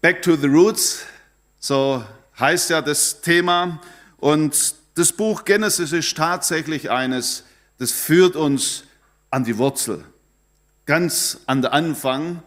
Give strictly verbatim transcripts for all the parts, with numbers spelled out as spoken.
Back to the Roots, so heißt ja das Thema. Und das Buch Genesis ist tatsächlich eines, das führt uns an die Wurzel, ganz an den Anfang.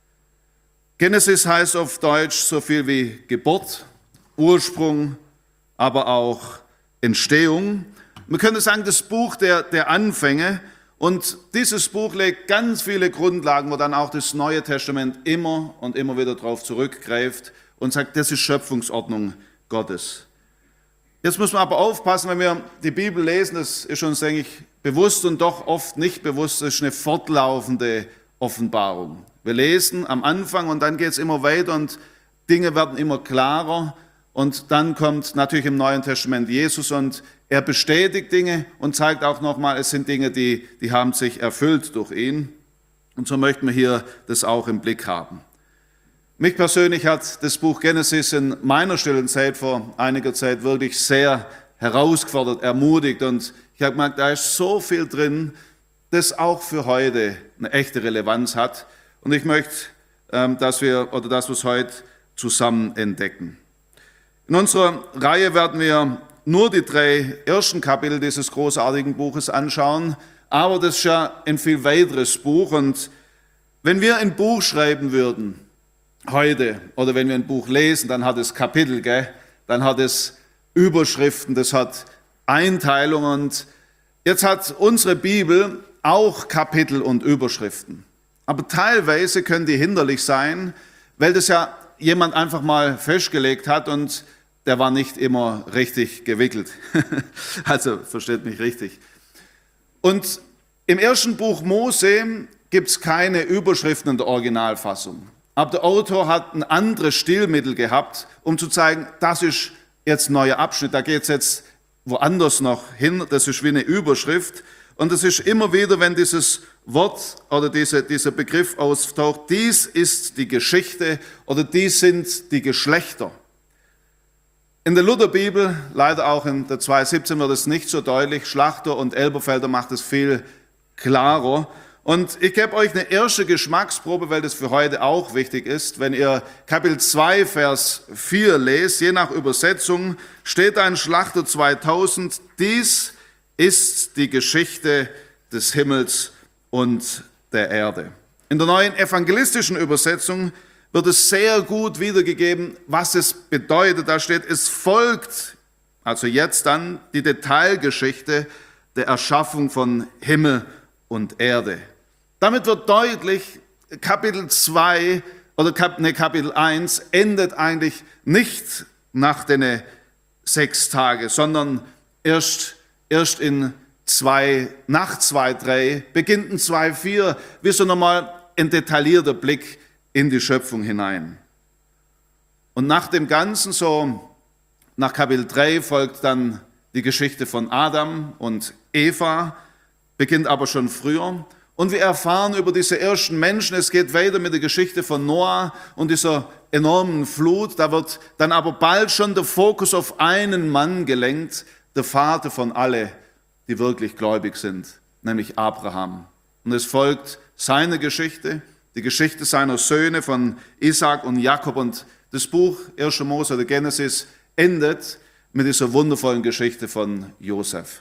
Genesis heißt auf Deutsch so viel wie Geburt, Ursprung, aber auch Entstehung. Man könnte sagen, das Buch der, der Anfänge. Und dieses Buch legt ganz viele Grundlagen, wo dann auch das Neue Testament immer und immer wieder darauf zurückgreift und sagt, das ist Schöpfungsordnung Gottes. Jetzt muss man aber aufpassen, wenn wir die Bibel lesen, das ist uns, denke ich, bewusst und doch oft nicht bewusst, das ist eine fortlaufende Offenbarung. Wir lesen am Anfang und dann geht es immer weiter und Dinge werden immer klarer. Und dann kommt natürlich im Neuen Testament Jesus und er bestätigt Dinge und zeigt auch nochmal, es sind Dinge, die, die haben sich erfüllt durch ihn. Und so möchten wir hier das auch im Blick haben. Mich persönlich hat das Buch Genesis in meiner stillen Zeit vor einiger Zeit wirklich sehr herausgefordert, ermutigt. Und ich habe gemerkt, da ist so viel drin, das auch für heute eine echte Relevanz hat. Und ich möchte, dass wir, oder dass wir es heute zusammen entdecken. In unserer Reihe werden wir nur die drei ersten Kapitel dieses großartigen Buches anschauen, aber das ist ja ein viel weiteres Buch. Und wenn wir ein Buch schreiben würden, heute, oder wenn wir ein Buch lesen, dann hat es Kapitel, gell? Dann hat es Überschriften, das hat Einteilungen. Und jetzt hat unsere Bibel auch Kapitel und Überschriften. Aber teilweise können die hinderlich sein, weil das ja jemand einfach mal festgelegt hat und der war nicht immer richtig gewickelt. Also versteht mich richtig. Und im ersten Buch Mose gibt es keine Überschriften in der Originalfassung. Aber der Autor hat ein anderes Stilmittel gehabt, um zu zeigen, das ist jetzt ein neuer Abschnitt, da geht es jetzt woanders noch hin, das ist wie eine Überschrift. Und es ist immer wieder, wenn dieses Wort oder diese, dieser Begriff auftaucht, dies ist die Geschichte oder dies sind die Geschlechter. In der Lutherbibel, leider auch in der zwei siebzehn wird es nicht so deutlich, Schlachter und Elberfelder macht es viel klarer. Und ich gebe euch eine erste Geschmacksprobe, weil das für heute auch wichtig ist. Wenn ihr Kapitel zwei, Vers vier lest, je nach Übersetzung, steht da in Schlachter zweitausend, dies ist die Geschichte des Himmels und der Erde. In der neuen evangelistischen Übersetzung wird es sehr gut wiedergegeben, was es bedeutet. Da steht, es folgt, also jetzt dann, die Detailgeschichte der Erschaffung von Himmel und Erde. Damit wird deutlich, Kapitel zwei oder Kap, ne, Kapitel eins endet eigentlich nicht nach den sechs Tagen, sondern erst, erst in zwei, nach zwei drei, beginnt in zwei vier, wie so nochmal ein detaillierter Blick in die Schöpfung hinein. Und nach dem Ganzen, so nach Kapitel drei, folgt dann die Geschichte von Adam und Eva, beginnt aber schon früher. Und wir erfahren über diese ersten Menschen, es geht weiter mit der Geschichte von Noah und dieser enormen Flut. Da wird dann aber bald schon der Fokus auf einen Mann gelenkt, der Vater von allen, die wirklich gläubig sind, nämlich Abraham. Und es folgt seine Geschichte, die Geschichte seiner Söhne von Isaac und Jakob. Und das Buch erster Mose oder Genesis endet mit dieser wundervollen Geschichte von Josef.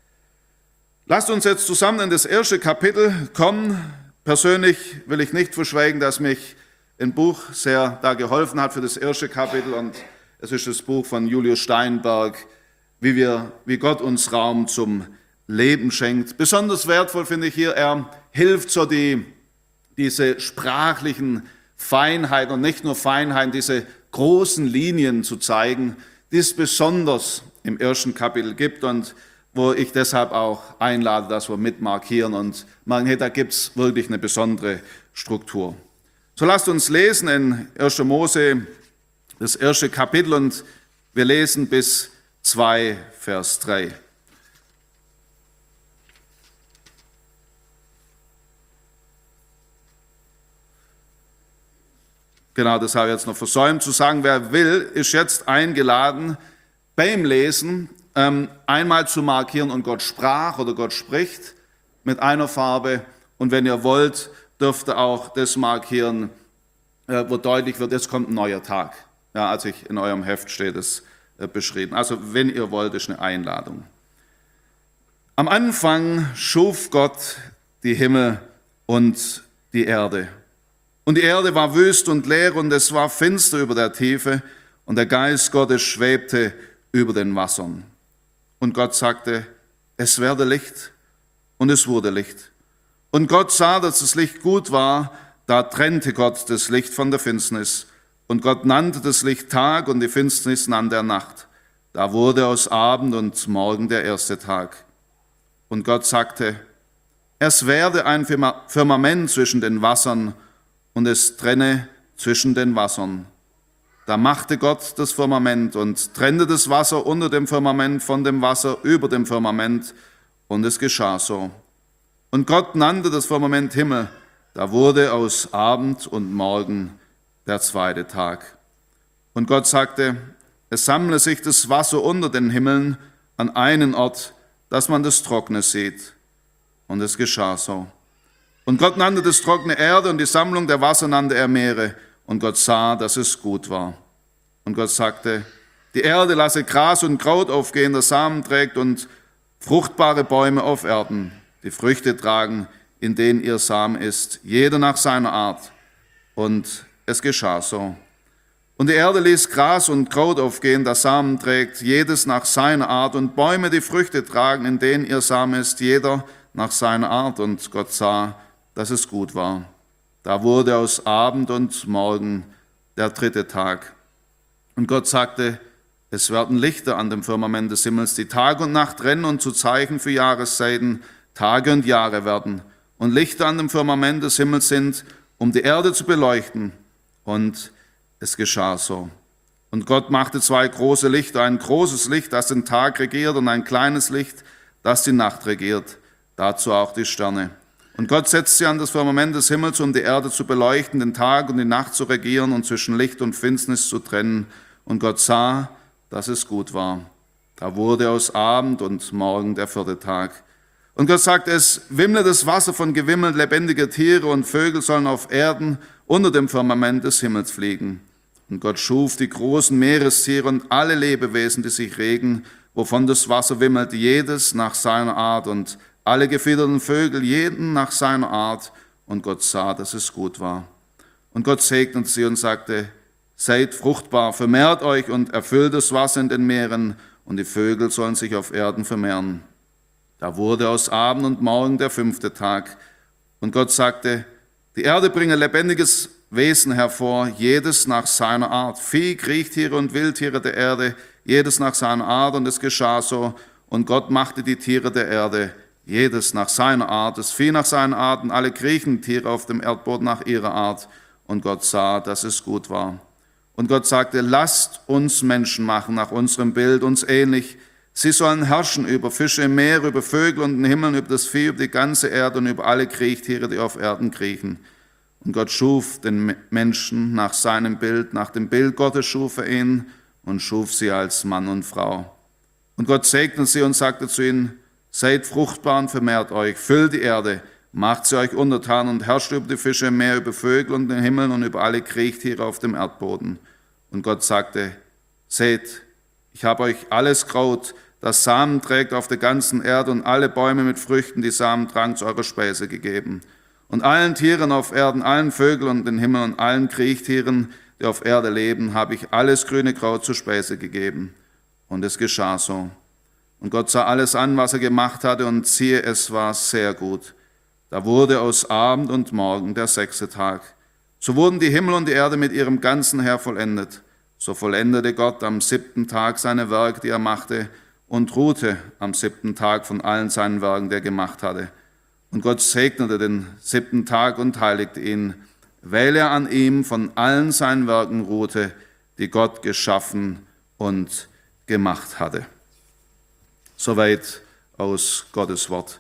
Lasst uns jetzt zusammen in das erste Kapitel kommen. Persönlich will ich nicht verschweigen, dass mich ein Buch sehr da geholfen hat für das erste Kapitel. Und es ist das Buch von Julius Steinberg, wie, wir, wie Gott uns Raum zum Leben schenkt. Besonders wertvoll finde ich hier, er hilft so die diese sprachlichen Feinheiten und nicht nur Feinheiten, diese großen Linien zu zeigen, die es besonders im ersten Kapitel gibt und wo ich deshalb auch einlade, dass wir mitmarkieren und sagen, hey, da gibt es wirklich eine besondere Struktur. So lasst uns lesen in erster Mose, das erste Kapitel, und wir lesen bis zwei, Vers drei. Genau, das habe ich jetzt noch versäumt zu sagen. Wer will, ist jetzt eingeladen, beim Lesen ähm, einmal zu markieren und Gott sprach oder Gott spricht mit einer Farbe. Und wenn ihr wollt, dürft ihr auch das markieren, wo deutlich wird, jetzt kommt ein neuer Tag. Ja, also ich, in eurem Heft steht es beschrieben. Also wenn ihr wollt, ist eine Einladung. Am Anfang schuf Gott die Himmel und die Erde. Und die Erde war wüst und leer und es war finster über der Tiefe und der Geist Gottes schwebte über den Wassern. Und Gott sagte, es werde Licht, und es wurde Licht. Und Gott sah, dass das Licht gut war, da trennte Gott das Licht von der Finsternis. Und Gott nannte das Licht Tag und die Finsternis nannte er Nacht. Da wurde aus Abend und Morgen der erste Tag. Und Gott sagte, es werde ein Firmament zwischen den Wassern und es trenne zwischen den Wassern. Da machte Gott das Firmament und trennte das Wasser unter dem Firmament von dem Wasser über dem Firmament, und es geschah so. Und Gott nannte das Firmament Himmel. Da wurde aus Abend und Morgen der zweite Tag. Und Gott sagte, es sammle sich das Wasser unter den Himmeln an einen Ort, dass man das Trockene sieht. Und es geschah so. Und Gott nannte das trockene Erde und die Sammlung der Wasser nannte er Meere. Und Gott sah, dass es gut war. Und Gott sagte, die Erde lasse Gras und Kraut aufgehen, das Samen trägt, und fruchtbare Bäume auf Erden, die Früchte tragen, in denen ihr Samen ist, jeder nach seiner Art. Und es geschah so. Und die Erde ließ Gras und Kraut aufgehen, das Samen trägt, jedes nach seiner Art, und Bäume, die Früchte tragen, in denen ihr Samen ist, jeder nach seiner Art. Und Gott sah, dass es gut war. Da wurde aus Abend und Morgen der dritte Tag. Und Gott sagte, es werden Lichter an dem Firmament des Himmels, die Tag und Nacht rennen und zu Zeichen für Jahreszeiten Tage und Jahre werden. Und Lichter an dem Firmament des Himmels sind, um die Erde zu beleuchten. Und es geschah so. Und Gott machte zwei große Lichter, ein großes Licht, das den Tag regiert, und ein kleines Licht, das die Nacht regiert, dazu auch die Sterne. Und Gott setzte sie an das Firmament des Himmels, um die Erde zu beleuchten, den Tag und die Nacht zu regieren und zwischen Licht und Finsternis zu trennen. Und Gott sah, dass es gut war. Da wurde aus Abend und Morgen der vierte Tag. Und Gott sagte, es wimmle das Wasser von Gewimmel lebendiger Tiere, und Vögel sollen auf Erden unter dem Firmament des Himmels fliegen. Und Gott schuf die großen Meerestiere und alle Lebewesen, die sich regen, wovon das Wasser wimmelt, jedes nach seiner Art, und alle gefiederten Vögel, jeden nach seiner Art. Und Gott sah, dass es gut war. Und Gott segnete sie und sagte, seid fruchtbar, vermehrt euch und erfüllt das Wasser in den Meeren, und die Vögel sollen sich auf Erden vermehren. Da wurde aus Abend und Morgen der fünfte Tag. Und Gott sagte, die Erde bringe lebendiges Wesen hervor, jedes nach seiner Art. Vieh, Kriechtiere und Wildtiere der Erde, jedes nach seiner Art. Und es geschah so. Und Gott machte die Tiere der Erde, jedes nach seiner Art, das Vieh nach seiner Art und alle kriechenden Tiere auf dem Erdboden nach ihrer Art. Und Gott sah, dass es gut war. Und Gott sagte, lasst uns Menschen machen, nach unserem Bild, uns ähnlich. Sie sollen herrschen über Fische im Meer, über Vögel und den Himmel, über das Vieh, über die ganze Erde und über alle Kriechtiere, die auf Erden kriechen. Und Gott schuf den Menschen nach seinem Bild, nach dem Bild Gottes schuf er ihn und schuf sie als Mann und Frau. Und Gott segnete sie und sagte zu ihnen, seid fruchtbar und vermehrt euch, füllt die Erde, macht sie euch untertan und herrscht über die Fische im Meer, über Vögel und den Himmel und über alle Kriechtiere auf dem Erdboden. Und Gott sagte, seht, ich habe euch alles Kraut, das Samen trägt auf der ganzen Erde, und alle Bäume mit Früchten, die Samen tragen, zu eurer Speise gegeben. Und allen Tieren auf Erden, allen Vögeln und den Himmel und allen Kriechtieren, die auf Erde leben, habe ich alles grüne Kraut zur Speise gegeben. Und es geschah so. Und Gott sah alles an, was er gemacht hatte, und siehe, es war sehr gut. Da wurde aus Abend und Morgen der sechste Tag. So wurden die Himmel und die Erde mit ihrem ganzen Heer vollendet. So vollendete Gott am siebten Tag seine Werke, die er machte, und ruhte am siebten Tag von allen seinen Werken, die er gemacht hatte. Und Gott segnete den siebten Tag und heiligte ihn, weil er an ihm von allen seinen Werken ruhte, die Gott geschaffen und gemacht hatte. Soweit aus Gottes Wort.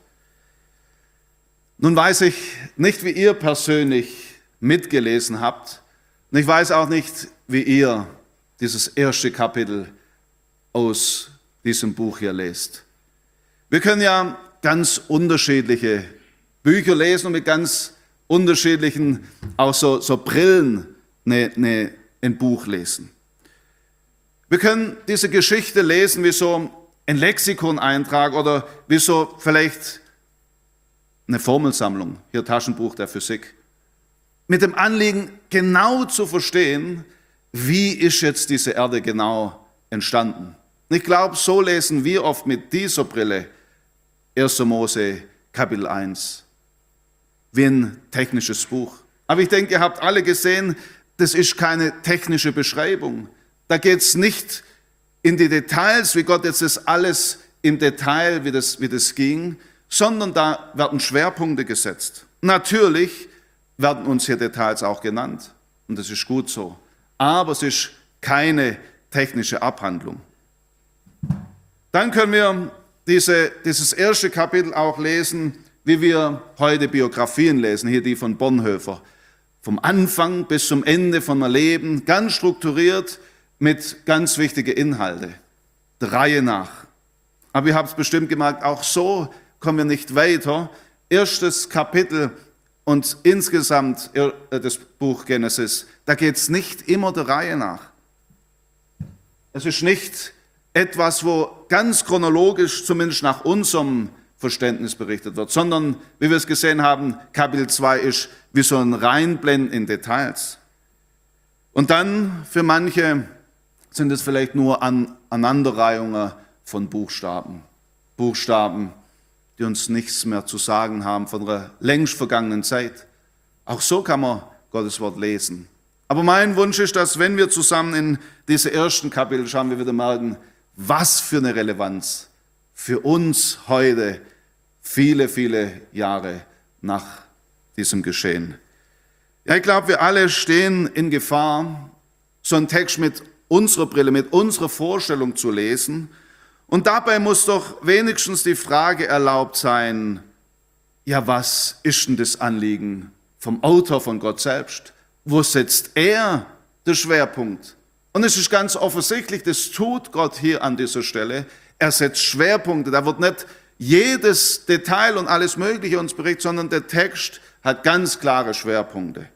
Nun weiß ich nicht, wie ihr persönlich mitgelesen habt, und ich weiß auch nicht, wie ihr dieses erste Kapitel aus diesem Buch hier lest. Wir können ja ganz unterschiedliche Bücher lesen und mit ganz unterschiedlichen, auch so, so Brillen eine, eine, ein Buch lesen. Wir können diese Geschichte lesen wie so ein Lexikoneintrag oder wie so vielleicht eine Formelsammlung, hier Taschenbuch der Physik, mit dem Anliegen, genau zu verstehen, wie ist jetzt diese Erde genau entstanden. Und ich glaube, so lesen wir oft mit dieser Brille erster Mose Kapitel eins, wie ein technisches Buch. Aber ich denke, ihr habt alle gesehen, das ist keine technische Beschreibung. Da geht es nicht in die Details, wie Gott jetzt das alles im Detail, wie das, wie das ging, sondern da werden Schwerpunkte gesetzt. Natürlich werden uns hier Details auch genannt und das ist gut so, aber es ist keine technische Abhandlung. Dann können wir diese, dieses erste Kapitel auch lesen, wie wir heute Biografien lesen, hier die von Bonhoeffer. Vom Anfang bis zum Ende von einem Leben, ganz strukturiert mit ganz wichtigen Inhalten, der Reihe nach. Aber ihr habt es bestimmt gemerkt, auch so kommen wir nicht weiter. Erstes Kapitel und insgesamt das Buch Genesis, da geht es nicht immer der Reihe nach. Es ist nicht etwas, wo ganz chronologisch, zumindest nach unserem Verständnis berichtet wird, sondern, wie wir es gesehen haben, Kapitel zwei ist wie so ein Reinblenden in Details. Und dann, für manche, sind es vielleicht nur An- Aneinanderreihungen von Buchstaben. Buchstaben, die uns nichts mehr zu sagen haben von einer längst vergangenen Zeit. Auch so kann man Gottes Wort lesen. Aber mein Wunsch ist, dass wenn wir zusammen in diese ersten Kapitel schauen, wir wieder merken, was für eine Relevanz für uns heute, viele, viele Jahre nach diesem Geschehen. Ja, ich glaube, wir alle stehen in Gefahr, so einen Text mit unserer Brille, mit unserer Vorstellung zu lesen. Und dabei muss doch wenigstens die Frage erlaubt sein, ja, was ist denn das Anliegen vom Autor, von Gott selbst? Wo setzt er den Schwerpunkt? Und es ist ganz offensichtlich, das tut Gott hier an dieser Stelle. Er setzt Schwerpunkte, da wird nicht jedes Detail und alles Mögliche uns berichtet, sondern der Text hat ganz klare Schwerpunkte.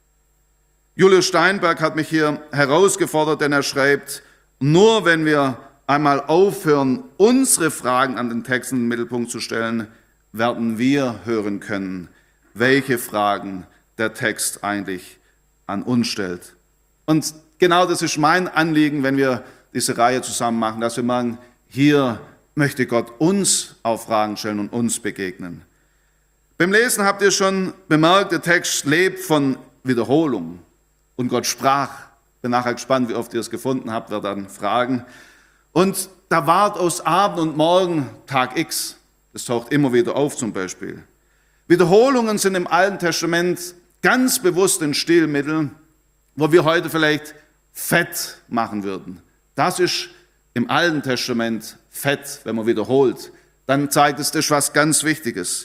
Julius Steinberg hat mich hier herausgefordert, denn er schreibt, nur wenn wir einmal aufhören, unsere Fragen an den Text in den Mittelpunkt zu stellen, werden wir hören können, welche Fragen der Text eigentlich an uns stellt. Und genau das ist mein Anliegen, wenn wir diese Reihe zusammen machen, dass wir sagen, hier möchte Gott uns auf Fragen stellen und uns begegnen. Beim Lesen habt ihr schon bemerkt, der Text lebt von Wiederholung. Und Gott sprach. Bin nachher gespannt, wie oft ihr es gefunden habt, werde dann fragen. Und da ward aus Abend und Morgen Tag X. Das taucht immer wieder auf zum Beispiel. Wiederholungen sind im Alten Testament ganz bewusst ein Stilmittel, wo wir heute vielleicht Fett machen würden. Das ist im Alten Testament Fett, wenn man wiederholt. Dann zeigt es, das ist was ganz Wichtiges.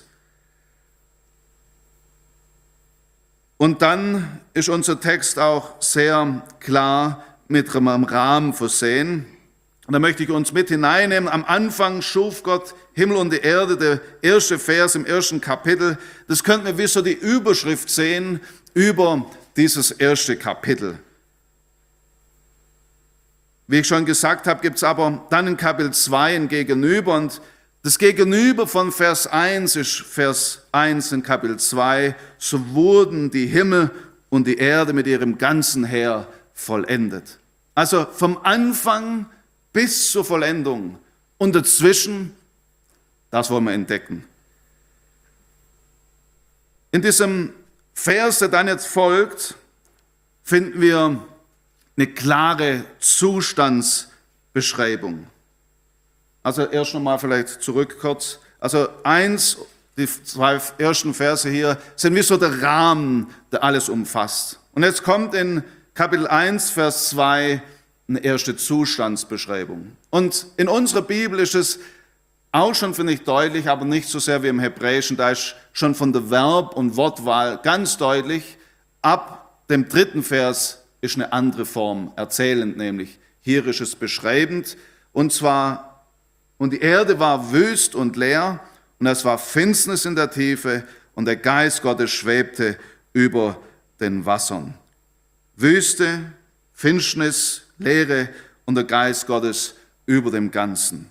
Und dann ist unser Text auch sehr klar mit einem Rahmen versehen. Und da möchte ich uns mit hineinnehmen. Am Anfang schuf Gott Himmel und die Erde, der erste Vers im ersten Kapitel. Das könnten wir wie so die Überschrift sehen über dieses erste Kapitel. Wie ich schon gesagt habe, gibt es aber dann in Kapitel zwei ein Gegenüber. Und das Gegenüber von Vers eins ist Vers eins in Kapitel zwei. So wurden die Himmel und die Erde mit ihrem ganzen Heer vollendet. Also vom Anfang bis zur Vollendung. Und dazwischen, das wollen wir entdecken. In diesem Vers, der dann jetzt folgt, finden wir eine klare Zustandsbeschreibung. Also erst nochmal vielleicht zurück kurz. Also eins, die zwei ersten Verse hier, sind wie so der Rahmen, der alles umfasst. Und jetzt kommt in Kapitel eins, Vers zwei, eine erste Zustandsbeschreibung. Und in unserer Bibel ist es auch schon, finde ich, deutlich, aber nicht so sehr wie im Hebräischen. Da ist schon von der Verb- und Wortwahl ganz deutlich. Ab dem dritten Vers ist eine andere Form, erzählend nämlich. Hier ist es beschreibend. Und zwar, und die Erde war wüst und leer, und es war Finsternis in der Tiefe, und der Geist Gottes schwebte über den Wassern. Wüste, Finsternis, Leere und der Geist Gottes über dem Ganzen.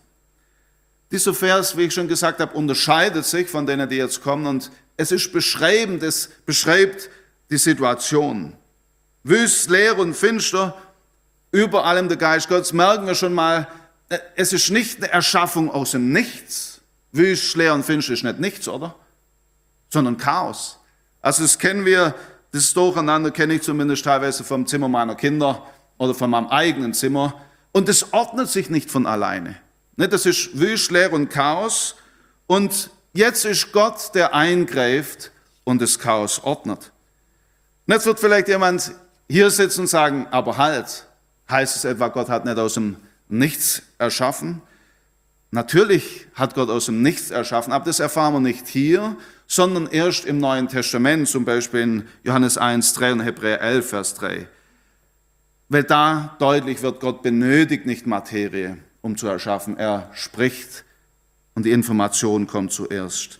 Dieser Vers, wie ich schon gesagt habe, unterscheidet sich von denen, die jetzt kommen, und es ist beschreibend, es beschreibt die Situation. Wüst, leer und finster, über allem der Geist Gottes, merken wir schon mal, es ist nicht eine Erschaffung aus dem Nichts. Wüst, leer und finster ist nicht nichts, oder? Sondern Chaos. Also das kennen wir, das Durcheinander kenne ich zumindest teilweise vom Zimmer meiner Kinder oder von meinem eigenen Zimmer. Und das ordnet sich nicht von alleine. Das ist Wüst, leer und Chaos. Und jetzt ist Gott, der eingreift und das Chaos ordnet. Und jetzt wird vielleicht jemand hier sitzen und sagen, aber halt, heißt es etwa, Gott hat nicht aus dem Nichts erschaffen? Natürlich hat Gott aus dem Nichts erschaffen, aber das erfahren wir nicht hier, sondern erst im Neuen Testament, zum Beispiel in Johannes eins, drei und Hebräer elf, Vers drei. Weil da deutlich wird, Gott benötigt nicht Materie, um zu erschaffen. Er spricht und die Information kommt zuerst.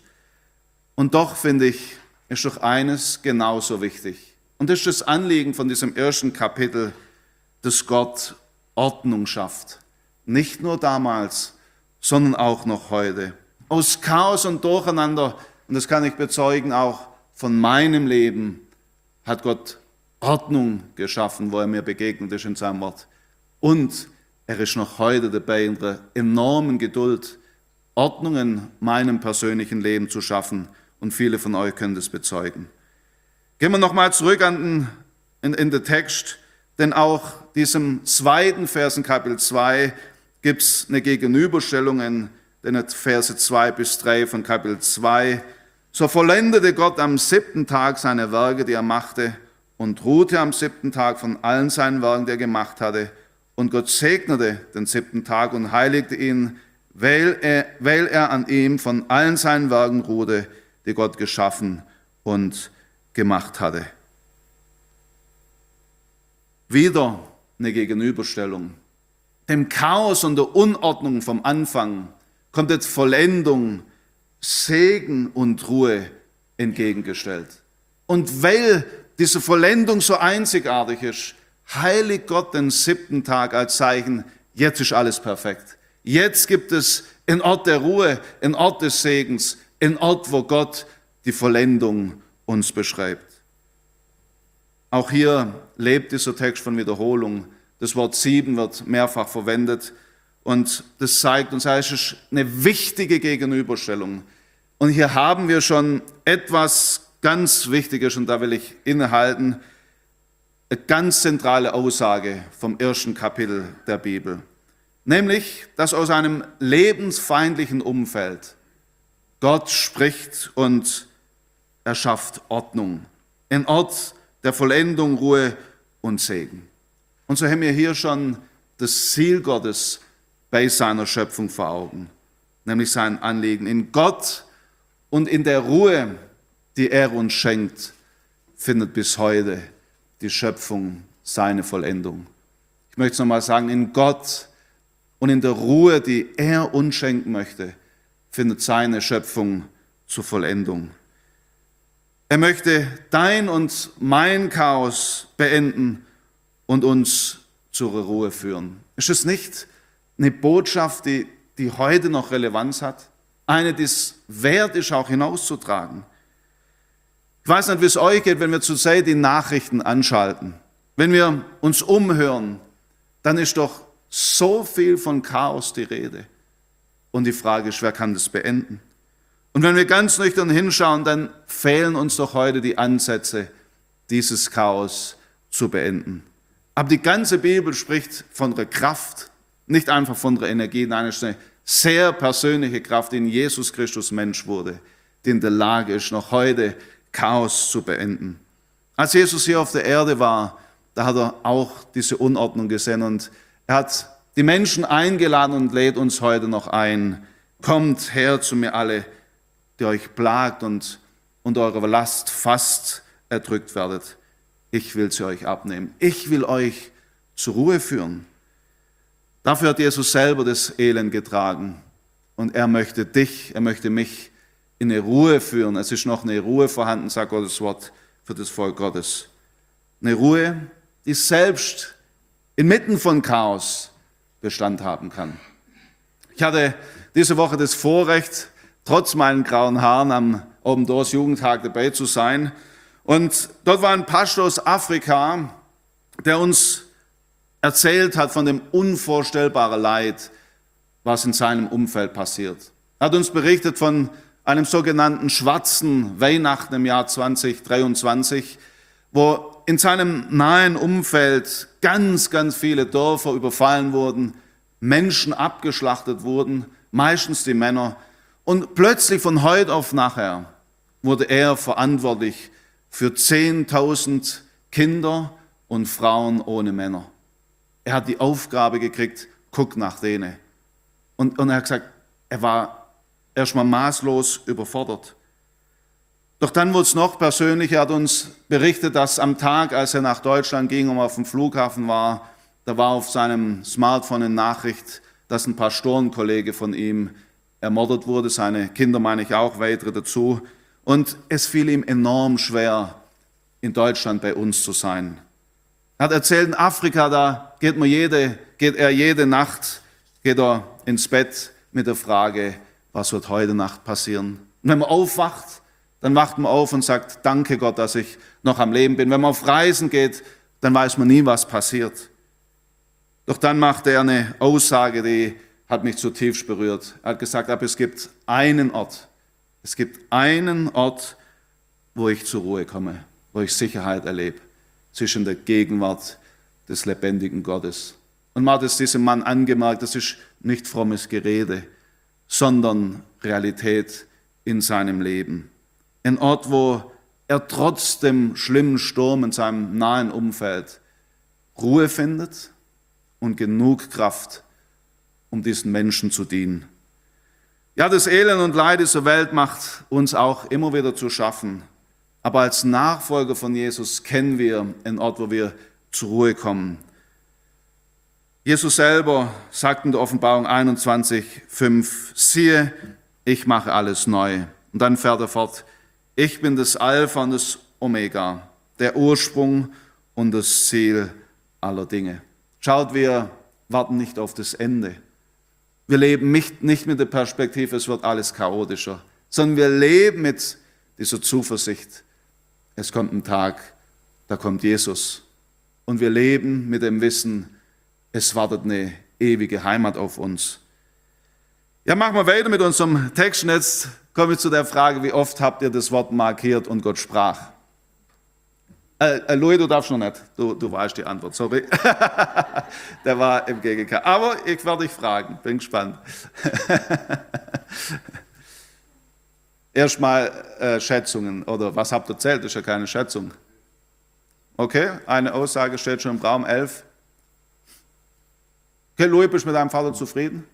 Und doch, finde ich, ist doch eines genauso wichtig. Und das ist das Anliegen von diesem ersten Kapitel, dass Gott Ordnung schafft. Nicht nur damals, sondern auch noch heute. Aus Chaos und Durcheinander, und das kann ich bezeugen, auch von meinem Leben, hat Gott Ordnung geschaffen, wo er mir begegnet ist in seinem Wort. Und er ist noch heute dabei, in der enormen Geduld, Ordnung in meinem persönlichen Leben zu schaffen. Und viele von euch können das bezeugen. Gehen wir nochmal zurück an den, in, in den Text, denn auch diesem zweiten Vers in Kapitel zwei gibt es eine Gegenüberstellung in den Verse zwei bis drei von Kapitel zwei. So vollendete Gott am siebten Tag seine Werke, die er machte, und ruhte am siebten Tag von allen seinen Werken, die er gemacht hatte. Und Gott segnete den siebten Tag und heiligte ihn, weil er, weil er an ihm von allen seinen Werken ruhte, die Gott geschaffen und gemacht hatte. Wieder eine Gegenüberstellung. Dem Chaos und der Unordnung vom Anfang kommt jetzt Vollendung, Segen und Ruhe entgegengestellt. Und weil diese Vollendung so einzigartig ist, heiligt Gott den siebten Tag als Zeichen, jetzt ist alles perfekt. Jetzt gibt es einen Ort der Ruhe, einen Ort des Segens, einen Ort, wo Gott die Vollendung uns beschreibt. Auch hier lebt dieser Text von Wiederholung. Das Wort sieben wird mehrfach verwendet und das zeigt uns, es ist eine wichtige Gegenüberstellung. Und hier haben wir schon etwas ganz Wichtiges, und da will ich innehalten, eine ganz zentrale Aussage vom ersten Kapitel der Bibel. Nämlich, dass aus einem lebensfeindlichen Umfeld Gott spricht und er schafft Ordnung. Ein Ort der Vollendung, Ruhe und Segen. Und so haben wir hier schon das Ziel Gottes bei seiner Schöpfung vor Augen. Nämlich sein Anliegen. In Gott und in der Ruhe, die er uns schenkt, findet bis heute die Schöpfung seine Vollendung. Ich möchte es nochmal sagen, in Gott und in der Ruhe, die er uns schenken möchte, findet seine Schöpfung zur Vollendung. Er möchte dein und mein Chaos beenden und uns zur Ruhe führen. Ist es nicht eine Botschaft, die, die heute noch Relevanz hat? Eine, die es wert ist, auch hinauszutragen. Ich weiß nicht, wie es euch geht, wenn wir zurzeit die Nachrichten anschalten. Wenn wir uns umhören, dann ist doch so viel von Chaos die Rede. Und die Frage ist, wer kann das beenden? Und wenn wir ganz nüchtern hinschauen, dann fehlen uns doch heute die Ansätze, dieses Chaos zu beenden. Aber die ganze Bibel spricht von der Kraft, nicht einfach von der Energie, nein, es ist eine sehr persönliche Kraft, die in Jesus Christus Mensch wurde, die in der Lage ist, noch heute Chaos zu beenden. Als Jesus hier auf der Erde war, da hat er auch diese Unordnung gesehen und er hat die Menschen eingeladen und lädt uns heute noch ein. Kommt her zu mir alle, die euch plagt und unter eurer Last fast erdrückt werdet. Ich will sie euch abnehmen. Ich will euch zur Ruhe führen. Dafür hat Jesus selber das Elend getragen. Und er möchte dich, er möchte mich in eine Ruhe führen. Es ist noch eine Ruhe vorhanden, sagt Gottes Wort, für das Volk Gottes. Eine Ruhe, die selbst inmitten von Chaos Bestand haben kann. Ich hatte diese Woche das Vorrecht, trotz meinen grauen Haaren am Open Doors Jugendtag dabei zu sein. Und dort war ein Pastor aus Afrika, der uns erzählt hat von dem unvorstellbaren Leid, was in seinem Umfeld passiert. Er hat uns berichtet von einem sogenannten schwarzen Weihnachten im Jahr zwanzig dreiundzwanzig, wo in seinem nahen Umfeld ganz, ganz viele Dörfer überfallen wurden, Menschen abgeschlachtet wurden, meistens die Männer. Und plötzlich von heute auf nachher wurde er verantwortlich für zehntausend Kinder und Frauen ohne Männer. Er hat die Aufgabe gekriegt, guck nach denen. Und, und er hat gesagt, er war erstmal maßlos überfordert. Doch dann wurde es noch persönlicher. Er hat uns berichtet, dass am Tag, als er nach Deutschland ging und auf dem Flughafen war, da war auf seinem Smartphone eine Nachricht, dass ein Pastorenkollege von ihm ermordet wurde, seine Kinder meine ich auch, weitere dazu. Und es fiel ihm enorm schwer, in Deutschland bei uns zu sein. Er hat erzählt, in Afrika, da geht, man jede, geht er jede Nacht geht er ins Bett mit der Frage, was wird heute Nacht passieren? Und wenn man aufwacht, dann wacht man auf und sagt, danke Gott, dass ich noch am Leben bin. Wenn man auf Reisen geht, dann weiß man nie, was passiert. Doch dann machte er eine Aussage, die hat mich zutiefst berührt. Er hat gesagt, aber es gibt einen Ort, es gibt einen Ort, wo ich zur Ruhe komme, wo ich Sicherheit erlebe, zwischen der Gegenwart des lebendigen Gottes. Und man hat es diesem Mann angemerkt, das ist nicht frommes Gerede, sondern Realität in seinem Leben. Ein Ort, wo er trotz dem schlimmen Sturm in seinem nahen Umfeld Ruhe findet und genug Kraft, um diesen Menschen zu dienen. Ja, das Elend und Leid dieser Welt macht uns auch immer wieder zu schaffen. Aber als Nachfolger von Jesus kennen wir einen Ort, wo wir zur Ruhe kommen. Jesus selber sagt in der Offenbarung einundzwanzig, fünf, siehe, ich mache alles neu. Und dann fährt er fort, ich bin das Alpha und das Omega, der Ursprung und das Ziel aller Dinge. Schaut, wir warten nicht auf das Ende. Wir leben nicht, nicht mit der Perspektive, es wird alles chaotischer, sondern wir leben mit dieser Zuversicht. Es kommt ein Tag, da kommt Jesus. Und wir leben mit dem Wissen, es wartet eine ewige Heimat auf uns. Ja, machen wir weiter mit unserem Text. Und jetzt komme ich zu der Frage, wie oft habt ihr das Wort markiert und Gott sprach? Äh, äh, Louis, du darfst noch nicht. Du, du weißt die Antwort, sorry. Der war im G G K. Aber ich werde dich fragen, bin gespannt. Erstmal äh, Schätzungen, oder was habt ihr erzählt? Das ist ja keine Schätzung. Okay, eine Aussage steht schon im Raum, elf. Okay, Louis, bist du mit deinem Vater zufrieden?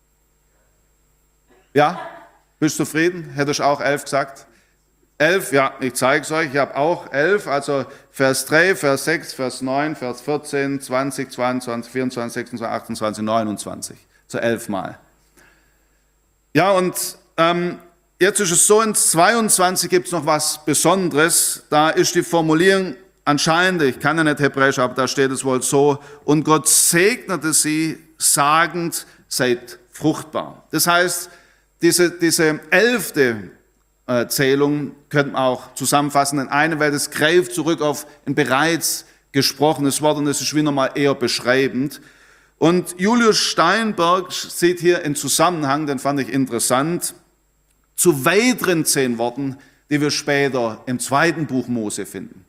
Ja? Bist du zufrieden? Hättest du auch elf gesagt? elf, ja, ich zeige es euch, ich habe auch elf, also Vers drei, Vers sechs, Vers neun, Vers vierzehn, zwanzig, zweiundzwanzig, vierundzwanzig, sechsundzwanzig, achtundzwanzig, neunundzwanzig, so elf Mal. Ja, und ähm, jetzt ist es so, in zweiundzwanzig gibt es noch was Besonderes, da ist die Formulierung anscheinend, ich kann ja nicht Hebräisch, aber da steht es wohl so, und Gott segnete sie, sagend, seid fruchtbar. Das heißt, diese, diese elfte Zählung könnte man auch zusammenfassen in eine, weil das greift zurück auf ein bereits gesprochenes Wort und es ist wie nochmal eher beschreibend. Und Julius Steinberg sieht hier einen Zusammenhang, den fand ich interessant, zu weiteren zehn Worten, die wir später im zweiten Buch Mose finden.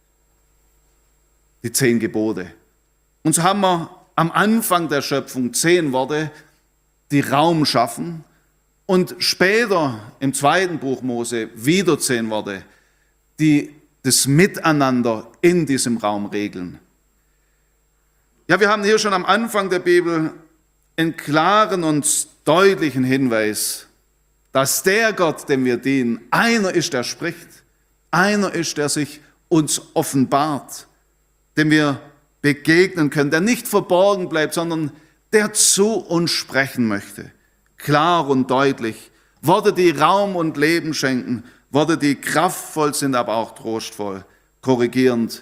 Die zehn Gebote. Und so haben wir am Anfang der Schöpfung zehn Worte, die Raum schaffen, und später im zweiten Buch Mose wieder zehn Worte, die das Miteinander in diesem Raum regeln. Ja, wir haben hier schon am Anfang der Bibel einen klaren und deutlichen Hinweis, dass der Gott, dem wir dienen, einer ist, der spricht, einer ist, der sich uns offenbart, dem wir begegnen können, der nicht verborgen bleibt, sondern der zu uns sprechen möchte. Klar und deutlich, Worte, die Raum und Leben schenken, Worte, die kraftvoll sind, aber auch trostvoll, korrigierend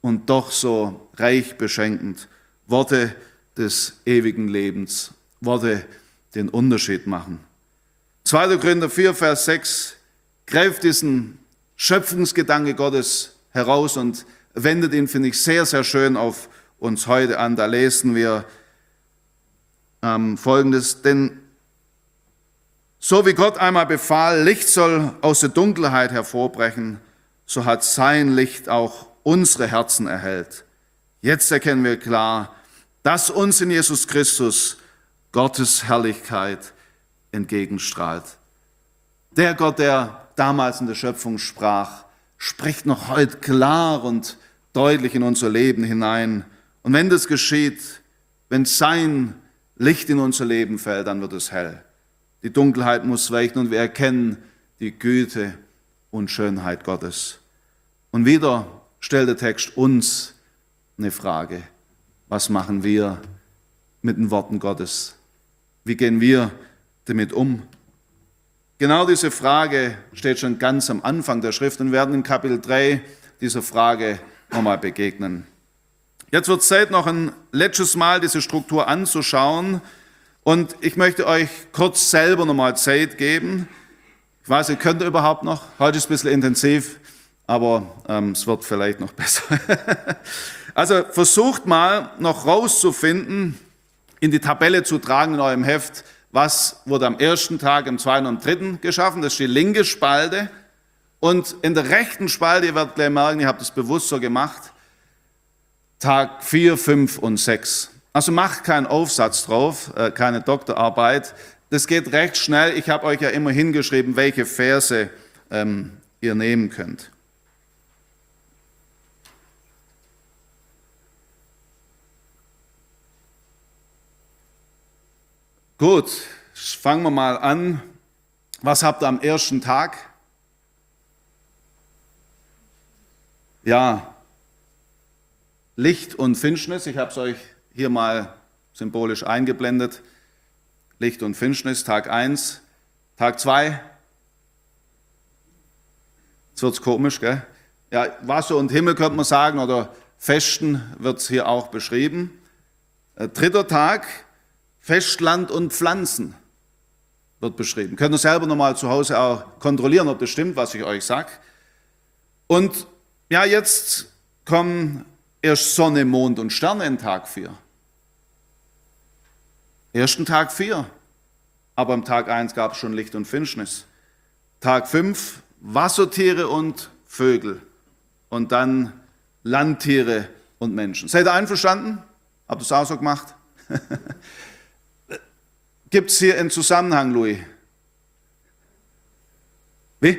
und doch so reich beschenkend. Worte des ewigen Lebens, Worte, die den Unterschied machen. zweiter Korinther vier, Vers sechs greift diesen Schöpfungsgedanke Gottes heraus und wendet ihn, finde ich, sehr, sehr schön auf uns heute an. Da lesen wir ähm, Folgendes: Denn so wie Gott einmal befahl, Licht soll aus der Dunkelheit hervorbrechen, so hat sein Licht auch unsere Herzen erhellt. Jetzt erkennen wir klar, dass uns in Jesus Christus Gottes Herrlichkeit entgegenstrahlt. Der Gott, der damals in der Schöpfung sprach, spricht noch heute klar und deutlich in unser Leben hinein. Und wenn das geschieht, wenn sein Licht in unser Leben fällt, dann wird es hell. Die Dunkelheit muss weichen und wir erkennen die Güte und Schönheit Gottes. Und wieder stellt der Text uns eine Frage: Was machen wir mit den Worten Gottes? Wie gehen wir damit um? Genau diese Frage steht schon ganz am Anfang der Schrift und wir werden in Kapitel drei dieser Frage nochmal begegnen. Jetzt wird es Zeit, noch ein letztes Mal diese Struktur anzuschauen und ich möchte euch kurz selber nochmal Zeit geben. Ich weiß, ihr könnt überhaupt noch, heute ist es ein bisschen intensiv, aber ähm, es wird vielleicht noch besser. Also versucht mal noch rauszufinden, in die Tabelle zu tragen in eurem Heft, was wurde am ersten Tag, am zweiten und am dritten geschaffen. Das ist die linke Spalte. Und in der rechten Spalte, ihr werdet gleich merken, ich habe das bewusst so gemacht, Tag vier, fünf und sechs. Also macht keinen Aufsatz drauf, keine Doktorarbeit. Das geht recht schnell. Ich habe euch ja immer hingeschrieben, welche Verse ähm, ihr nehmen könnt. Gut, fangen wir mal an. Was habt ihr am ersten Tag? Ja, Licht und Finsternis. Ich habe es euch hier mal symbolisch eingeblendet. Licht und Finsternis, Tag eins. Tag zwei. Jetzt wird es komisch, gell? Ja, Wasser und Himmel könnte man sagen, oder Festen wird es hier auch beschrieben. Dritter Tag. Festland und Pflanzen wird beschrieben. Könnt ihr selber nochmal zu Hause auch kontrollieren, ob das stimmt, was ich euch sage. Und ja, jetzt kommen erst Sonne, Mond und Sterne in Tag vier. Ersten Tag vier, aber am Tag eins gab es schon Licht und Finsternis. Tag fünf, Wassertiere und Vögel. Und dann Landtiere und Menschen. Seid ihr einverstanden? Habt ihr es auch so gemacht? Gibt es hier einen Zusammenhang, Louis? Wie?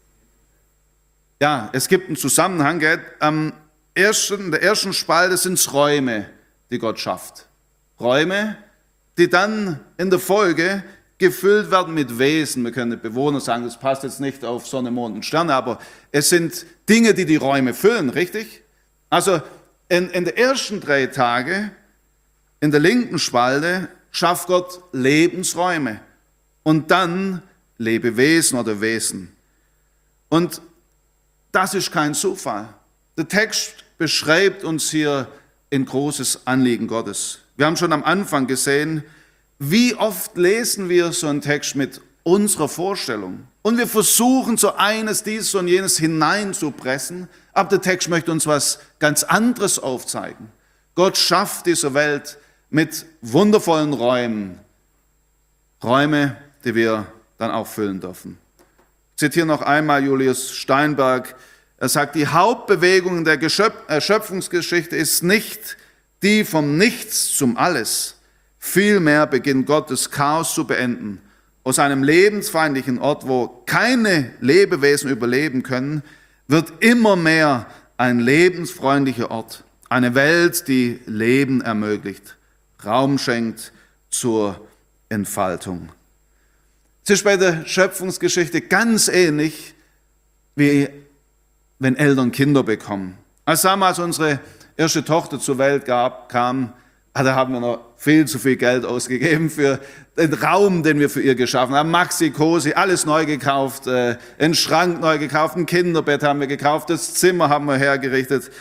Ja, es gibt einen Zusammenhang. Gell? Am ersten, in der ersten Spalte sind es Räume, die Gott schafft. Räume, die dann in der Folge gefüllt werden mit Wesen. Wir können den Bewohner sagen, das passt jetzt nicht auf Sonne, Mond und Sterne, aber es sind Dinge, die die Räume füllen, richtig? Also in, in den ersten drei Tagen, in der linken Spalte, schafft Gott Lebensräume und dann Lebewesen oder Wesen. Und das ist kein Zufall. Der Text beschreibt uns hier ein großes Anliegen Gottes. Wir haben schon am Anfang gesehen, wie oft lesen wir so einen Text mit unserer Vorstellung. Und wir versuchen so eines, dieses und jenes hineinzupressen, aber der Text möchte uns was ganz anderes aufzeigen. Gott schafft diese Welt mit wundervollen Räumen. Räume, die wir dann auch füllen dürfen. Ich zitiere noch einmal Julius Steinberg. Er sagt, die Hauptbewegung der Schöpfungsgeschichte ist nicht die vom Nichts zum Alles. Vielmehr beginnt Gott, das Chaos zu beenden. Aus einem lebensfeindlichen Ort, wo keine Lebewesen überleben können, wird immer mehr ein lebensfreundlicher Ort. Eine Welt, die Leben ermöglicht, Raum schenkt zur Entfaltung. Es ist bei der Schöpfungsgeschichte ganz ähnlich, wie wenn Eltern Kinder bekommen. Als damals unsere erste Tochter zur Welt gab, kam, da haben wir noch viel zu viel Geld ausgegeben für den Raum, den wir für ihr geschaffen haben. Maxi, Cosi, alles neu gekauft, äh, einen Schrank neu gekauft, ein Kinderbett haben wir gekauft, das Zimmer haben wir hergerichtet.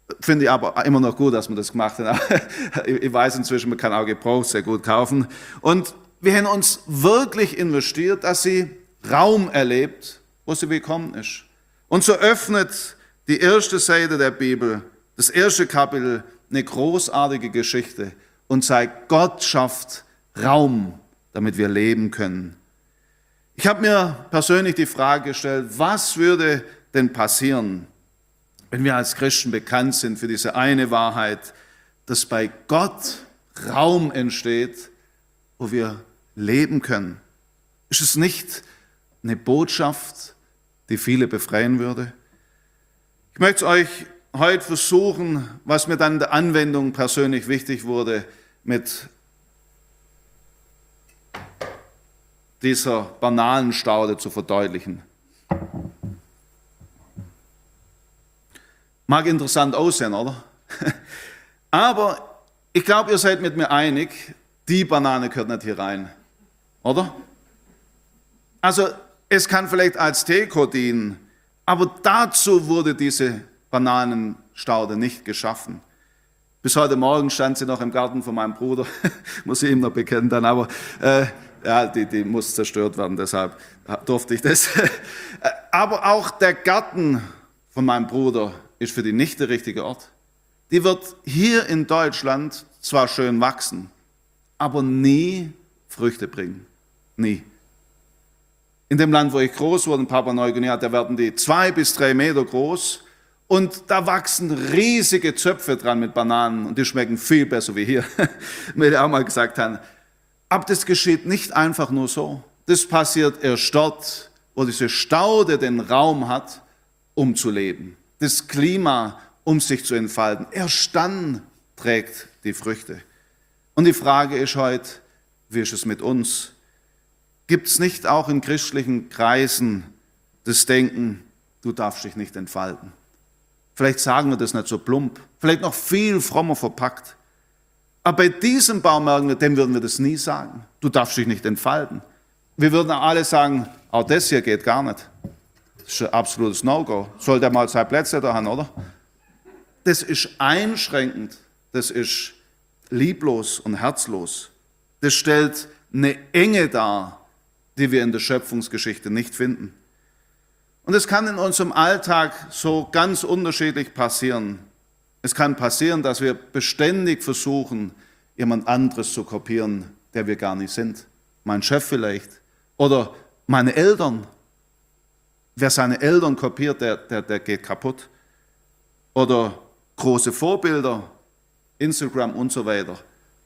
Finde ich aber immer noch gut, dass man das gemacht hat. Ich weiß inzwischen, man kann auch gebraucht sehr gut kaufen. Und wir haben uns wirklich investiert, dass sie Raum erlebt, wo sie willkommen ist. Und so öffnet die erste Seite der Bibel, das erste Kapitel, eine großartige Geschichte und zeigt, Gott schafft Raum, damit wir leben können. Ich habe mir persönlich die Frage gestellt, was würde denn passieren, wenn wir als Christen bekannt sind für diese eine Wahrheit, dass bei Gott Raum entsteht, wo wir leben können? Ist es nicht eine Botschaft, die viele befreien würde? Ich möchte euch heute versuchen, was mir dann in der Anwendung persönlich wichtig wurde, mit dieser Bananenstaude zu verdeutlichen. Mag interessant aussehen, oder? Aber ich glaube, ihr seid mit mir einig, die Banane gehört nicht hier rein, oder? Also es kann vielleicht als Deko dienen, aber dazu wurde diese Bananenstaude nicht geschaffen. Bis heute Morgen stand sie noch im Garten von meinem Bruder, muss ich ihm noch bekennen dann, aber äh, ja, die, die muss zerstört werden, deshalb durfte ich das. Aber auch der Garten von meinem Bruder ist für die nicht der richtige Ort. Die wird hier in Deutschland zwar schön wachsen, aber nie Früchte bringen. Nie. In dem Land, wo ich groß wurde, in Papua-Neuguinea, da werden die zwei bis drei Meter groß und da wachsen riesige Zöpfe dran mit Bananen und die schmecken viel besser wie hier, wie ich auch mal gesagt habe. Aber das geschieht nicht einfach nur so. Das passiert erst dort, wo diese Staude den Raum hat, um zu leben. Das Klima, um sich zu entfalten. Erst dann trägt die Früchte. Und die Frage ist heute, wie ist es mit uns? Gibt es nicht auch in christlichen Kreisen das Denken, du darfst dich nicht entfalten? Vielleicht sagen wir das nicht so plump, vielleicht noch viel frommer verpackt. Aber bei diesem Baumärger, dem würden wir das nie sagen. Du darfst dich nicht entfalten. Wir würden auch alle sagen, auch das hier geht gar nicht. Das ist ein absolutes No-Go. Soll der mal zwei Plätze da haben, oder? Das ist einschränkend, das ist lieblos und herzlos. Das stellt eine Enge dar, die wir in der Schöpfungsgeschichte nicht finden. Und es kann in unserem Alltag so ganz unterschiedlich passieren. Es kann passieren, dass wir beständig versuchen, jemand anderes zu kopieren, der wir gar nicht sind. Mein Chef vielleicht oder meine Eltern. Wer seine Eltern kopiert, der, der, der geht kaputt. Oder große Vorbilder, Instagram und so weiter.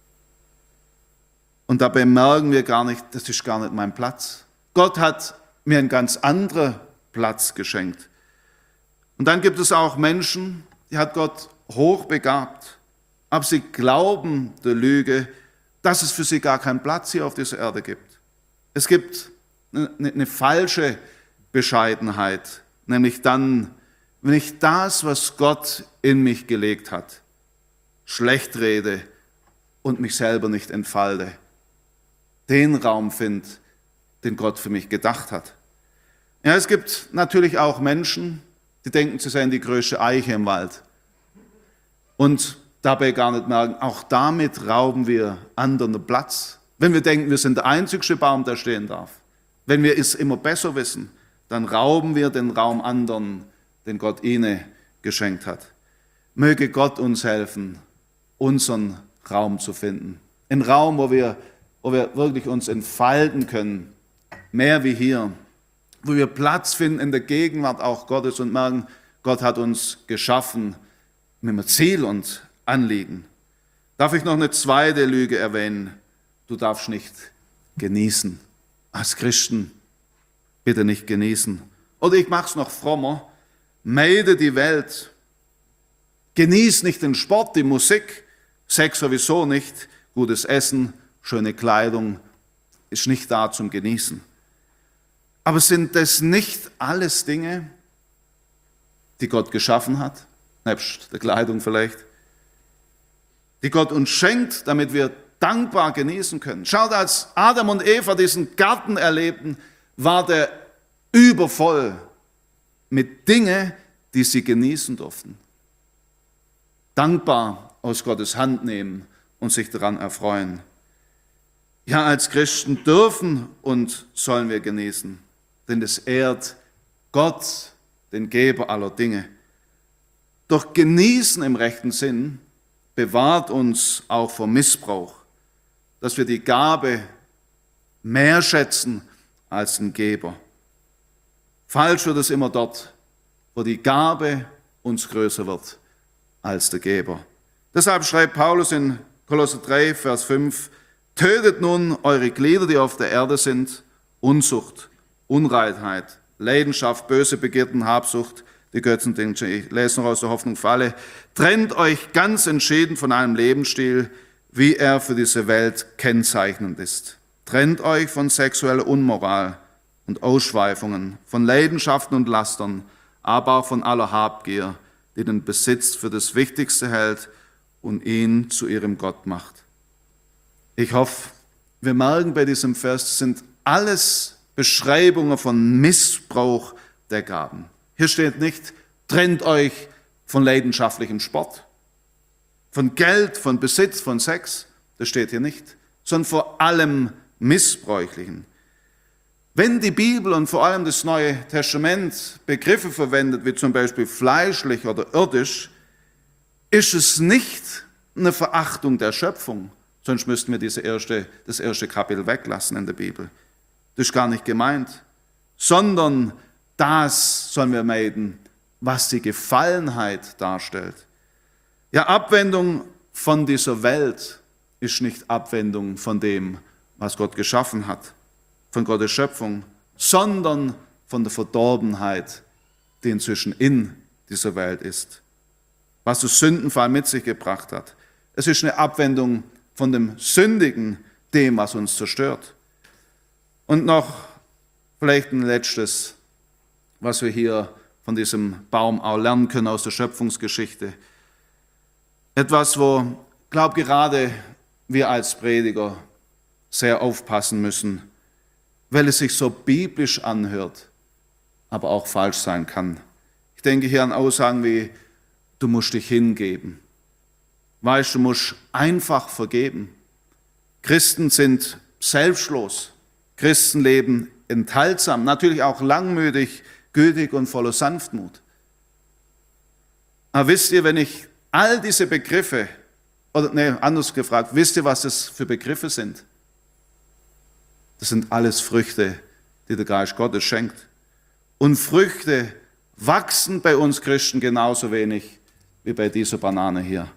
Und dabei merken wir gar nicht, das ist gar nicht mein Platz. Gott hat mir einen ganz anderen Platz geschenkt. Und dann gibt es auch Menschen, die hat Gott hochbegabt, aber sie glauben der Lüge, dass es für sie gar keinen Platz hier auf dieser Erde gibt. Es gibt eine, eine falsche Bescheidenheit, nämlich dann, wenn ich das, was Gott in mich gelegt hat, schlecht rede und mich selber nicht entfalte, den Raum finde, den Gott für mich gedacht hat. Ja, es gibt natürlich auch Menschen, die denken, sie seien die größte Eiche im Wald und dabei gar nicht merken, auch damit rauben wir anderen Platz. Wenn wir denken, wir sind der einzigste Baum, der stehen darf, wenn wir es immer besser wissen, dann rauben wir den Raum anderen, den Gott ihnen geschenkt hat. Möge Gott uns helfen, unseren Raum zu finden. Ein Raum, wo wir, wo wir wirklich uns entfalten können, mehr wie hier, wo wir Platz finden in der Gegenwart auch Gottes und merken, Gott hat uns geschaffen mit einem Ziel und Anliegen. Darf ich noch eine zweite Lüge erwähnen? Du darfst nicht genießen. Als Christen bitte nicht genießen. Oder ich mache es noch frommer. Meide die Welt. Genieß nicht den Sport, die Musik, Sex sowieso nicht. Gutes Essen, schöne Kleidung ist nicht da zum Genießen. Aber sind das nicht alles Dinge, die Gott geschaffen hat? Nebst der Kleidung vielleicht. Die Gott uns schenkt, damit wir dankbar genießen können. Schaut, als Adam und Eva diesen Garten erlebten, war der übervoll mit Dingen, die sie genießen durften. dankbar aus Gottes Hand nehmen und sich daran erfreuen. Ja, als Christen dürfen und sollen wir genießen, denn es ehrt Gott, den Geber aller Dinge. Doch genießen im rechten Sinn bewahrt uns auch vor Missbrauch, dass wir die Gabe mehr schätzen als den Geber. Falsch wird es immer dort, wo die Gabe uns größer wird als der Geber. Deshalb schreibt Paulus in Kolosser drei, Vers fünf, tötet nun eure Glieder, die auf der Erde sind, Unzucht, Unreinheit, Leidenschaft, böse Begierden, Habsucht, die Götzendinge. Ich lese noch aus der Hoffnung für alle. Trennt euch ganz entschieden von einem Lebensstil, wie er für diese Welt kennzeichnend ist. Trennt euch von sexueller Unmoral und Ausschweifungen, von Leidenschaften und Lastern, aber auch von aller Habgier, die den Besitz für das Wichtigste hält und ihn zu ihrem Gott macht. Ich hoffe, wir merken bei diesem Vers, das sind alles Beschreibungen von Missbrauch der Gaben. Hier steht nicht, trennt euch von leidenschaftlichem Sport, von Geld, von Besitz, von Sex. Das steht hier nicht, sondern vor allem Missbräuchlichen. Wenn die Bibel und vor allem das Neue Testament Begriffe verwendet, wie zum Beispiel fleischlich oder irdisch, ist es nicht eine Verachtung der Schöpfung, sonst müssten wir diese erste, das erste Kapitel weglassen in der Bibel. Das ist gar nicht gemeint, sondern das sollen wir meiden, was die Gefallenheit darstellt. Ja, Abwendung von dieser Welt ist nicht Abwendung von dem, was Gott geschaffen hat, von Gottes Schöpfung, sondern von der Verdorbenheit, die inzwischen in dieser Welt ist, was der Sündenfall mit sich gebracht hat. Es ist eine Abwendung von dem Sündigen, dem, was uns zerstört. Und noch vielleicht ein letztes, was wir hier von diesem Baum auch lernen können aus der Schöpfungsgeschichte. Etwas, wo, ich glaube, gerade wir als Prediger sehr aufpassen müssen, weil es sich so biblisch anhört, aber auch falsch sein kann. Ich denke hier an Aussagen wie, du musst dich hingeben. Weißt du, musst einfach vergeben. Christen sind selbstlos. Christen leben enthaltsam, natürlich auch langmütig, gütig und voller Sanftmut. Aber wisst ihr, wenn ich all diese Begriffe, oder nee, anders gefragt, wisst ihr, was das für Begriffe sind? Das sind alles Früchte, die der Geist Gottes schenkt. Und Früchte wachsen bei uns Christen genauso wenig wie bei dieser Banane hier.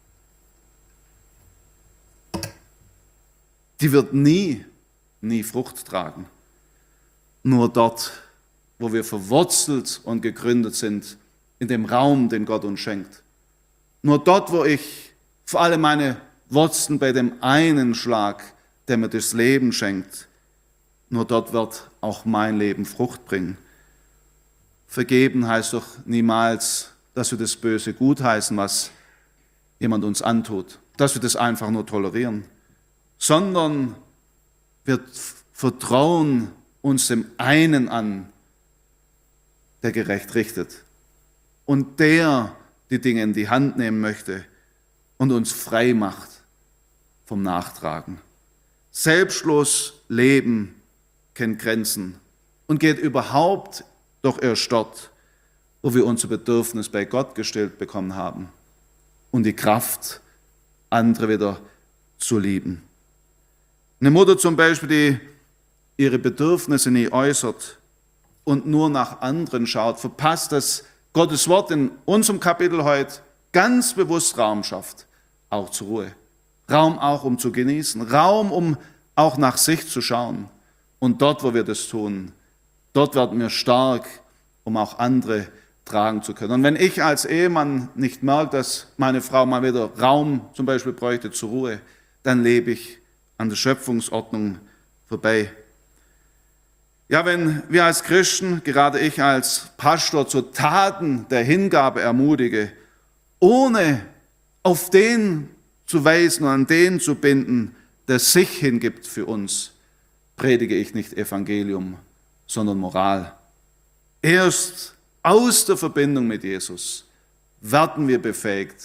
Die wird nie, nie Frucht tragen. Nur dort, wo wir verwurzelt und gegründet sind, in dem Raum, den Gott uns schenkt. Nur dort, wo ich vor allem meine Wurzeln bei dem einen Schlag, der mir das Leben schenkt, nur dort wird auch mein Leben Frucht bringen. Vergeben heißt doch niemals, dass wir das Böse gutheißen, was jemand uns antut, dass wir das einfach nur tolerieren, sondern wir vertrauen uns dem einen an, der gerecht richtet und der die Dinge in die Hand nehmen möchte und uns frei macht vom Nachtragen. Selbstlos leben kennt Grenzen und geht überhaupt doch erst dort, wo wir unser Bedürfnis bei Gott gestillt bekommen haben und die Kraft, andere wieder zu lieben. Eine Mutter zum Beispiel, die ihre Bedürfnisse nie äußert und nur nach anderen schaut, verpasst, dass Gottes Wort in unserem Kapitel heute ganz bewusst Raum schafft, auch zur Ruhe. Raum auch, um zu genießen, Raum, um auch nach sich zu schauen. Und dort, wo wir das tun, dort werden wir stark, um auch andere tragen zu können. Und wenn ich als Ehemann nicht merke, dass meine Frau mal wieder Raum zum Beispiel bräuchte zur Ruhe, dann lebe ich an der Schöpfungsordnung vorbei. Ja, wenn wir als Christen, gerade ich als Pastor, zu Taten der Hingabe ermutige, ohne auf den zu weisen und an den zu binden, der sich hingibt für uns, predige ich nicht Evangelium, sondern Moral. Erst aus der Verbindung mit Jesus werden wir befähigt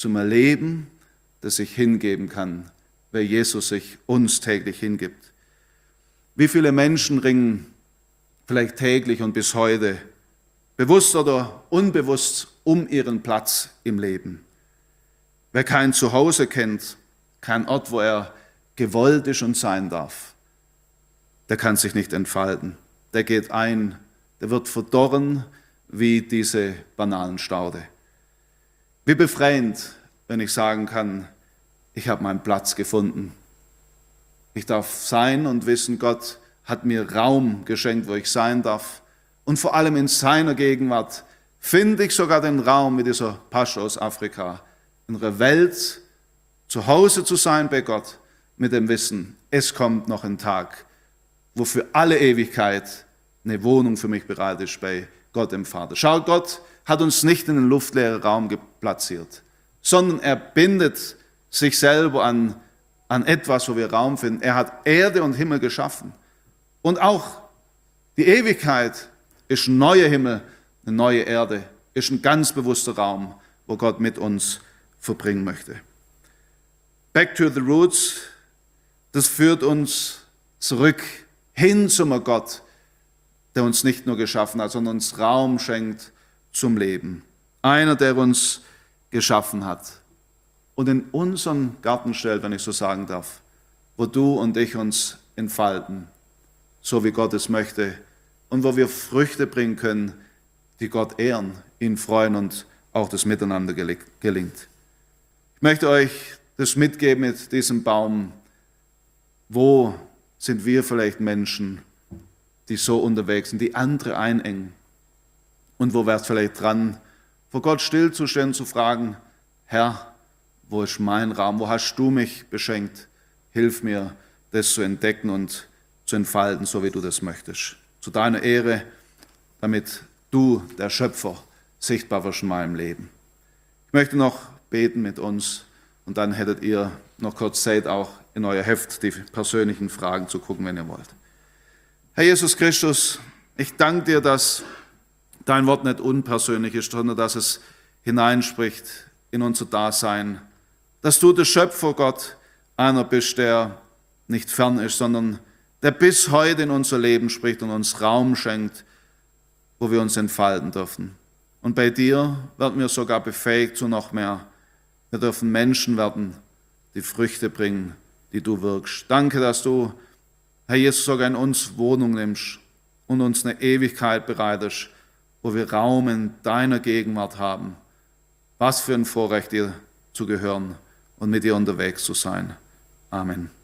zum Erleben, das sich hingeben kann, weil Jesus sich uns täglich hingibt. Wie viele Menschen ringen vielleicht täglich und bis heute, bewusst oder unbewusst, um ihren Platz im Leben. Wer kein Zuhause kennt, kein Ort, wo er gewollt ist und sein darf, der kann sich nicht entfalten. Der geht ein, der wird verdorren wie diese Bananenstaude. Wie befreiend, wenn ich sagen kann, ich habe meinen Platz gefunden. Ich darf sein und wissen, Gott hat mir Raum geschenkt, wo ich sein darf. Und vor allem in seiner Gegenwart finde ich sogar den Raum mit dieser Pascha aus Afrika, in der Welt zu Hause zu sein bei Gott, mit dem Wissen, es kommt noch ein Tag, wo für alle Ewigkeit eine Wohnung für mich bereit ist bei Gott dem Vater. Schau, Gott hat uns nicht in den luftleeren Raum platziert, sondern er bindet sich selber an, an etwas, wo wir Raum finden. Er hat Erde und Himmel geschaffen. Und auch die Ewigkeit ist ein neuer Himmel, eine neue Erde, ist ein ganz bewusster Raum, wo Gott mit uns verbringen möchte. Back to the roots, das führt uns zurück hin zum Gott, der uns nicht nur geschaffen hat, sondern uns Raum schenkt zum Leben. Einer, der uns geschaffen hat und in unseren Garten stellt, wenn ich so sagen darf, wo du und ich uns entfalten, so wie Gott es möchte und wo wir Früchte bringen können, die Gott ehren, ihn freuen und auch das Miteinander gelingt. Ich möchte euch das mitgeben mit diesem Baum. Wo sind wir vielleicht Menschen, die so unterwegs sind, die andere einengen? Und wo wäre es vielleicht dran, vor Gott stillzustehen, zu fragen, Herr, wo ist mein Raum, wo hast du mich beschenkt? Hilf mir, das zu entdecken und zu entfalten, so wie du das möchtest. Zu deiner Ehre, damit du, der Schöpfer, sichtbar wirst in meinem Leben. Ich möchte noch beten mit uns und dann hättet ihr noch kurz Zeit, auch in euer Heft die persönlichen Fragen zu gucken, wenn ihr wollt. Herr Jesus Christus, ich danke dir, dass dein Wort nicht unpersönlich ist, sondern dass es hineinspricht in unser Dasein. Dass du der Schöpfer, Gott, einer bist, der nicht fern ist, sondern der bis heute in unser Leben spricht und uns Raum schenkt, wo wir uns entfalten dürfen. Und bei dir werden wir sogar befähigt zu noch mehr. Wir dürfen Menschen werden, die Früchte bringen, die du wirkst. Danke, dass du, Herr Jesus, sogar in uns Wohnung nimmst und uns eine Ewigkeit bereitest, wo wir Raum in deiner Gegenwart haben. Was für ein Vorrecht, dir zu gehören und mit dir unterwegs zu sein. Amen.